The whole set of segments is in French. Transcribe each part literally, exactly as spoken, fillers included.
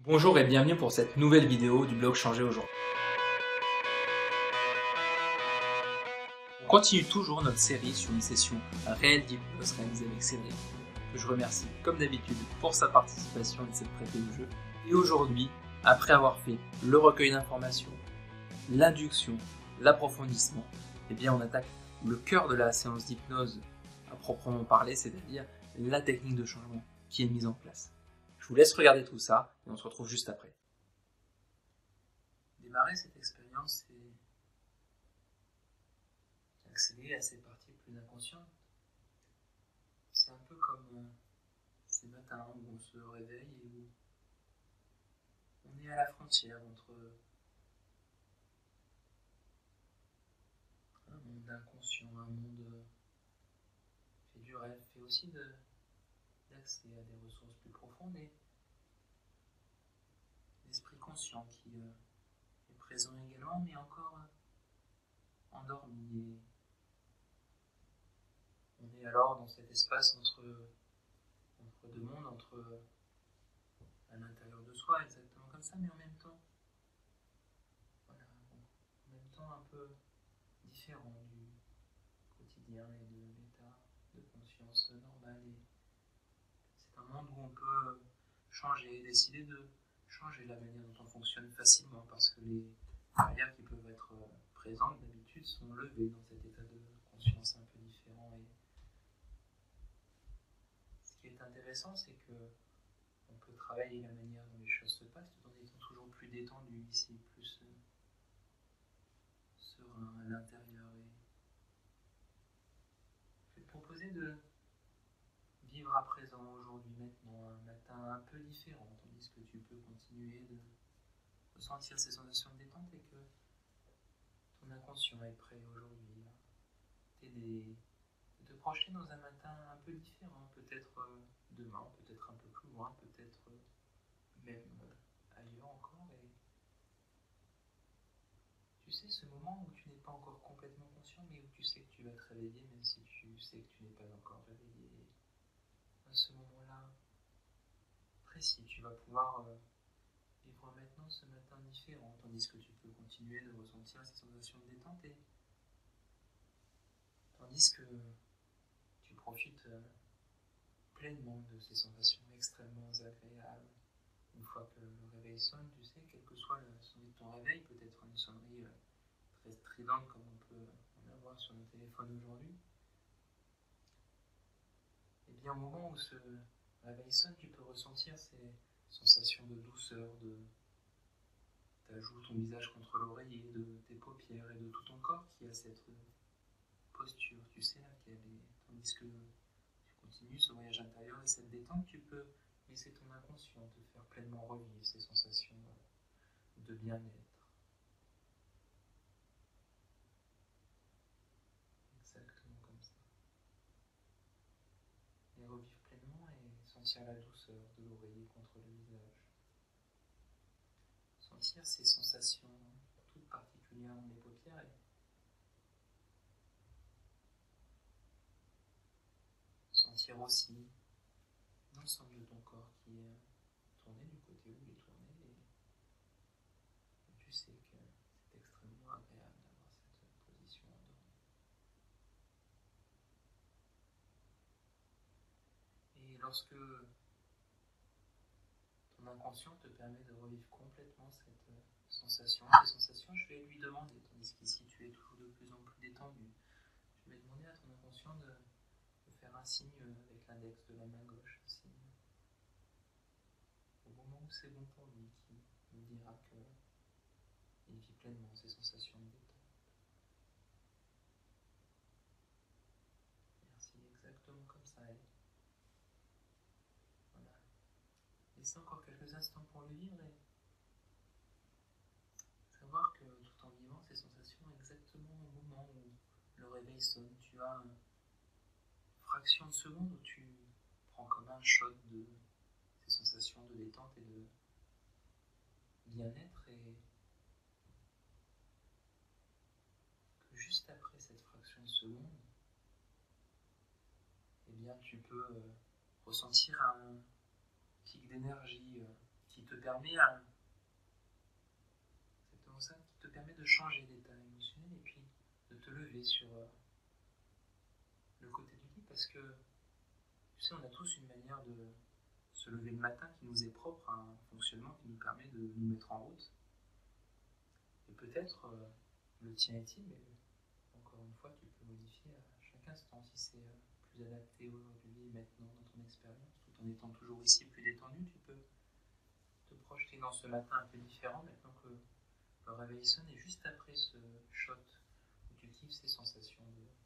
Bonjour et bienvenue pour cette nouvelle vidéo du blog Changer aujourd'hui. On continue toujours notre série sur une session réelle d'hypnose réalisée avec Cédric, que je remercie comme d'habitude pour sa participation et de s'être prêté au jeu. Et aujourd'hui, après avoir fait le recueil d'informations, l'induction, l'approfondissement, eh bien on attaque le cœur de la séance d'hypnose à proprement parler, c'est-à-dire la technique de changement qui est mise en place. Je vous laisse regarder tout ça et on se retrouve juste après. Démarrer cette expérience, c'est accéder à ces parties plus inconscientes. C'est un peu comme euh, ces matins où on se réveille et où on est à la frontière entre un monde inconscient, un monde fait du rêve, fait aussi de, d'accès à des ressources plus profondes et l'esprit conscient qui euh, est présent également, mais encore euh, endormi. Et on est alors dans cet espace entre, entre deux mondes, entre à l'intérieur de soi, exactement comme ça, mais en même temps, voilà, en même temps un peu différent du quotidien et de l'état de conscience normal. Et c'est un monde où on peut changer, décider de changer la manière dont on fonctionne facilement, parce que les barrières qui peuvent être présentes d'habitude sont levées dans cet état de conscience un peu différent. Et ce qui est intéressant, c'est que on peut travailler la manière dont les choses se passent tout en étant toujours plus détendu ici, plus euh, serein à l'intérieur. Et je vais te proposer de vivre à présent, aujourd'hui, maintenant, un matin un peu différent, tandis que tu peux continuer de ressentir ces sensations de détente et que ton inconscient est prêt aujourd'hui à t'aider, à te projeter dans un matin un peu différent, peut-être euh, demain, peut-être un peu plus loin, peut-être euh, même euh, ailleurs encore. Et tu sais, ce moment où tu n'es pas encore complètement conscient, mais où tu sais que tu vas te réveiller, même si tu sais que tu n'es pas encore réveillé. À ce moment-là précis, tu vas pouvoir euh, vivre maintenant ce matin différent, tandis que tu peux continuer de ressentir ces sensations de détente et tandis que tu profites euh, pleinement de ces sensations extrêmement agréables. Une fois que le réveil sonne, tu sais, quel que soit le son de ton réveil, peut-être une sonnerie euh, très stridente comme on peut en avoir sur nos téléphones aujourd'hui, et bien au moment où ce réveil sonne, tu peux ressentir ces sensations de douceur, de t'ajoutes ton visage contre l'oreiller, de tes paupières et de tout ton corps qui a cette posture, tu sais, laquelle est. Tandis que tu continues ce voyage intérieur et cette détente, tu peux laisser ton inconscient te faire pleinement revivre ces sensations de bien-être. Exactement comme ça. Et revivre pleinement et sentir la douceur de l'oreiller contre le visage. Sentir ces sensations toutes particulières dans les paupières et sentir aussi l'ensemble de ton corps qui est tourné du côté où il est tourné et tu sais que c'est extrêmement agréable d'avoir cette position endormie. Et lorsque ton inconscient te permet de revivre complètement cette sensation, ces sensations, je vais lui demander, tandis qu'ici tu es toujours de plus en plus détendu, je vais demander à ton inconscient de, de faire un signe avec l'index de la main gauche, un signe au moment où c'est bon pour lui, qui nous dira qu'il vit pleinement ces sensations de détente. Merci, exactement comme ça. Et voilà. Laissez encore quelques instants pour le vivre et savoir que tout en vivant ces sensations, exactement au moment où le réveil sonne, tu as une fraction de seconde où tu prends comme un shot de ces sensations de détente et de bien-être et que juste après cette fraction de seconde, eh bien tu peux euh, ressentir un pic d'énergie euh, qui qui te permet à, exactement ça, qui te permet de changer d'état émotionnel et puis de te lever sur euh, le côté du lit, parce que tu sais, on a tous une manière de se lever le matin qui nous est propre, un fonctionnement qui nous permet de nous mettre en route. Et peut-être euh, le tien est-il, mais encore une fois, tu peux modifier à chaque instant si c'est euh, plus adapté aujourd'hui, maintenant, dans ton expérience, tout en étant toujours ici plus détendu. Tu peux te projeter dans ce matin un peu différent maintenant que le réveil sonne, et juste après ce shot où tu kiffes ces sensations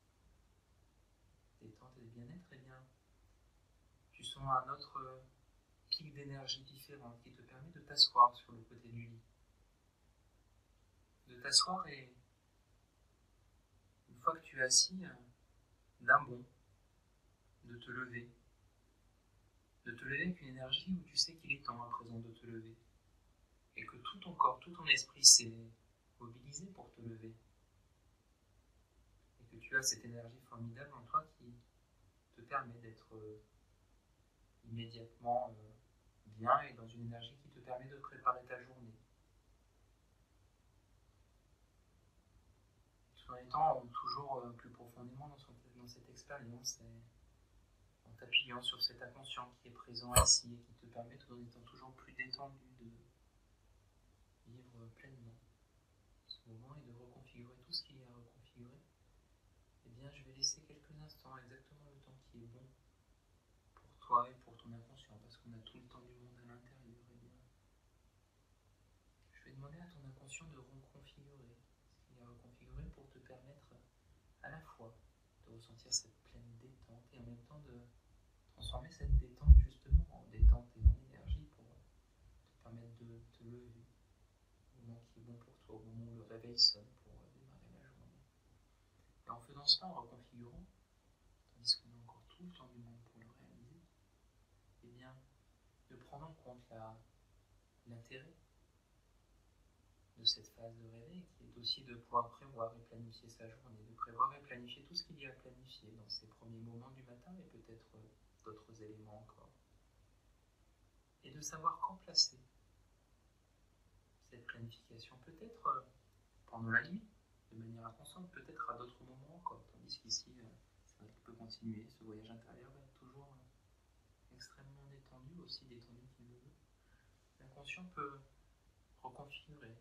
de détente et de bien-être, et bien, tu sens un autre euh, pic d'énergie différente qui te permet de t'asseoir sur le côté du lit. De t'asseoir et, une fois que tu es assis, euh, d'un bond, de te lever. De te lever avec une énergie où tu sais qu'il est temps à présent de te lever. Et que tout ton corps, tout ton esprit s'est mobilisé pour te lever. Et que tu as cette énergie formidable en toi qui te permet d'être euh, immédiatement euh, bien et dans une énergie qui te permet de préparer ta journée. Tout en étant toujours euh, plus profondément dans, son, dans cette expérience et en t'appuyant sur cet inconscient qui est présent ici et qui te permet, tout en étant toujours plus détendu, de vivre pleinement ce moment et de reconfigurer tout ce qu'il y a à reconfigurer. Eh bien, je vais laisser quelques instants, exactement le temps qui est bon pour toi et pour ton inconscient, parce qu'on a tout le temps du monde à l'intérieur. Eh bien, je vais demander à ton inconscient de reconfigurer ce qu'il y a à reconfigurer pour te permettre à la fois de ressentir cette pleine détente et en même temps de transformer cette détente justement en détente et en énergie pour te permettre de te lever au moment qui est bon pour toi, au moment où le réveil sonne pour démarrer la journée. Et en faisant cela, en reconfigurant, tandis qu'on a encore tout le temps du monde pour le réaliser, eh bien, de prendre en compte la, l'intérêt de cette phase de réveil, qui est aussi de pouvoir prévoir et planifier sa journée, de prévoir et planifier tout ce qu'il y a à planifier dans ces premiers moments du matin et peut-être euh, d'autres éléments encore. Et de savoir quand placer cette planification, peut-être euh, pendant la nuit, de manière inconsciente, peut-être à d'autres moments encore, tandis qu'ici, euh, c'est vrai qu'il peut continuer, ce voyage intérieur va être toujours euh, extrêmement détendu, aussi détendu qu'il le veut. L'inconscient peut reconfigurer,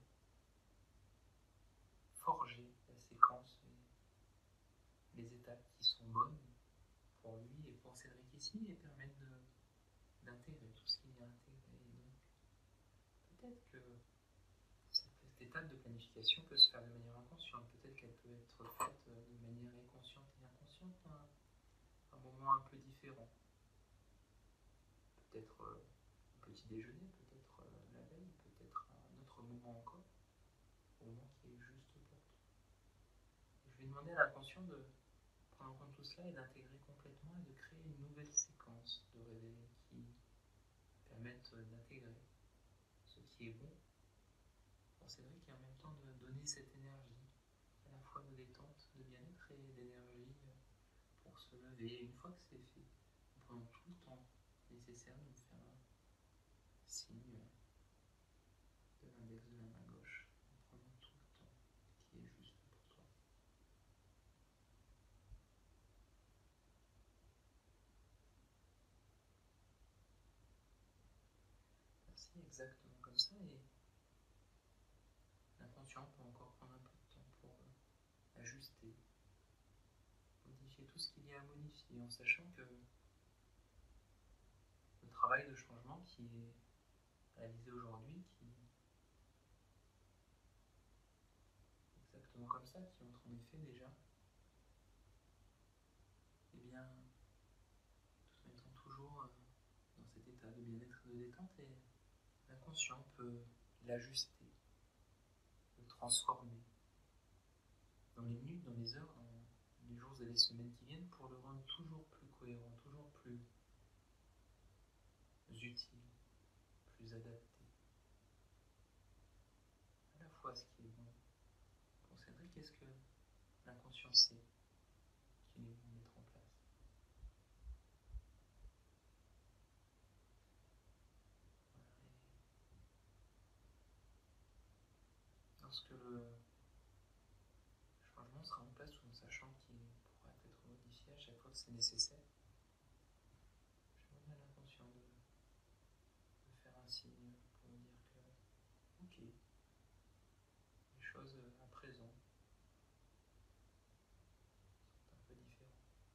forger la séquence et les étapes qui sont bonnes pour lui et pour Cédric ici et permettre de, d'intégrer tout ce qu'il y a à intégrer. Et donc, peut-être que cette étape de planification peut se faire de manière inconsciente, peut-être qu'elle peut être faite de manière inconsciente et inconsciente à un moment un peu différent. Peut-être euh, au petit déjeuner, peut-être euh, la veille, peut-être à un autre moment encore, au moment qui est juste pour toi. Et je vais demander à l'inconscient de prendre en compte tout cela et d'intégrer complètement et de créer une nouvelle séquence de réveil qui permette d'intégrer ce qui est bon pour Cédric et en même temps de donner cette énergie à la fois de détente, de bien-être et d'énergie pour se lever. Et une fois que c'est fait, en prenant tout le temps nécessaire de me faire un signe de l'index de la main gauche, en prenant tout le temps qui est juste pour toi. Merci, exactement comme ça. Et l'inconscient peut encore prendre un peu de temps pour euh, ajuster, modifier tout ce qu'il y a à modifier, en sachant que le travail de changement qui est réalisé aujourd'hui, qui est exactement comme ça, qui entre en effet déjà, eh bien, tout en étant toujours euh, dans cet état de bien-être et de détente, et l'inconscient peut l'ajuster, le transformer dans les minutes, dans les heures, dans les jours et les semaines qui viennent pour le rendre toujours plus cohérent, toujours plus utile, plus adapté. À la fois ce qui est bon pour Cédric, qu'est-ce que l'inconscient sait qu'il est bon de mettre en place. lorsque le changement sera en place, tout en sachant qu'il pourra être modifié à chaque fois que c'est nécessaire, je me mets l'intention de, de faire un signe pour me dire que, ok, les choses à présent sont un peu différentes.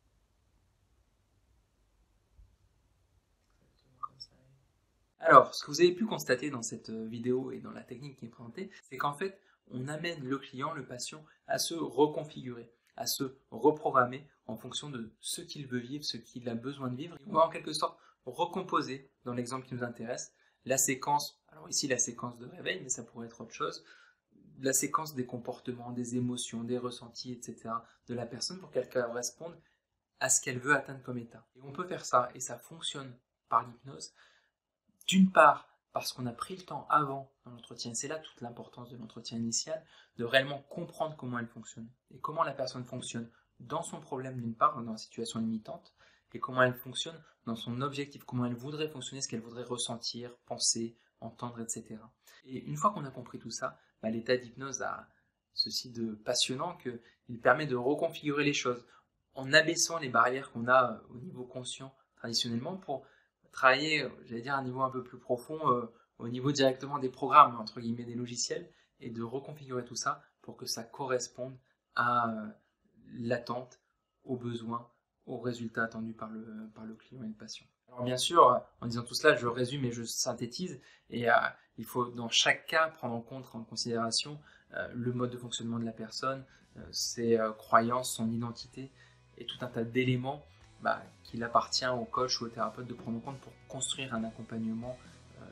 Exactement comme ça. Alors, ce que vous avez pu constater dans cette vidéo et dans la technique qui est présentée, c'est qu'en fait, on amène le client, le patient, à se reconfigurer, à se reprogrammer en fonction de ce qu'il veut vivre, ce qu'il a besoin de vivre. On va en quelque sorte recomposer, dans l'exemple qui nous intéresse, la séquence, alors ici la séquence de réveil, mais ça pourrait être autre chose, la séquence des comportements, des émotions, des ressentis, et cetera de la personne pour qu'elle corresponde à ce qu'elle veut atteindre comme état. Et on peut faire ça, et ça fonctionne par l'hypnose, d'une part, parce qu'on a pris le temps avant dans l'entretien, c'est là toute l'importance de l'entretien initial, de réellement comprendre comment elle fonctionne et comment la personne fonctionne dans son problème d'une part, dans la situation limitante, et comment elle fonctionne dans son objectif, comment elle voudrait fonctionner, ce qu'elle voudrait ressentir, penser, entendre, et cetera. Et une fois qu'on a compris tout ça, bah, l'état d'hypnose a ceci de passionnant qu'il permet de reconfigurer les choses en abaissant les barrières qu'on a au niveau conscient traditionnellement pour travailler, j'allais dire, à un niveau un peu plus profond, euh, au niveau directement des programmes, entre guillemets, des logiciels, et de reconfigurer tout ça pour que ça corresponde à euh, l'attente, aux besoins, aux résultats attendus par le, par le client et le patient. Alors bien sûr, en disant tout cela, je résume et je synthétise, et euh, il faut dans chaque cas prendre en compte, en considération euh, le mode de fonctionnement de la personne, euh, ses euh, croyances, son identité, et tout un tas d'éléments Bah, qu'il appartient au coach ou au thérapeute de prendre en compte pour construire un accompagnement euh,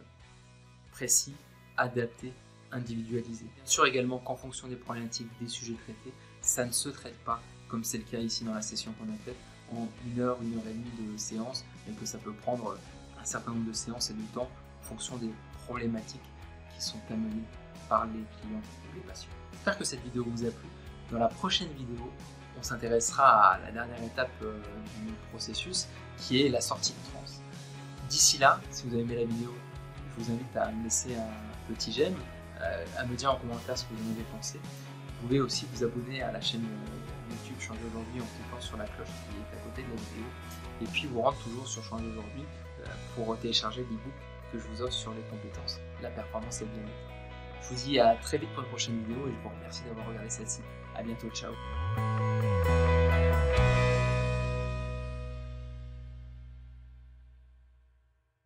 précis, adapté, individualisé. Bien sûr également qu'en fonction des problématiques, des sujets traités, ça ne se traite pas, comme c'est le cas ici dans la session qu'on a faite, en une heure, une heure et demie de séance, mais que ça peut prendre un certain nombre de séances et de temps en fonction des problématiques qui sont amenées par les clients ou les patients. J'espère que cette vidéo vous a plu. Dans la prochaine vidéo, on s'intéressera à la dernière étape euh, du processus qui est la sortie de transe. D'ici là, si vous avez aimé la vidéo, je vous invite à me laisser un petit j'aime, euh, à me dire en commentaire ce que vous en avez pensé. Vous pouvez aussi vous abonner à la chaîne euh, YouTube Changer Aujourd'hui en cliquant sur la cloche qui est à côté de la vidéo et puis vous rendre toujours sur Changer Aujourd'hui euh, pour télécharger l'e-book que je vous offre sur les compétences, la performance et le bien-être. Je vous dis à très vite pour une prochaine vidéo et je vous remercie d'avoir regardé celle-ci. A bientôt, ciao.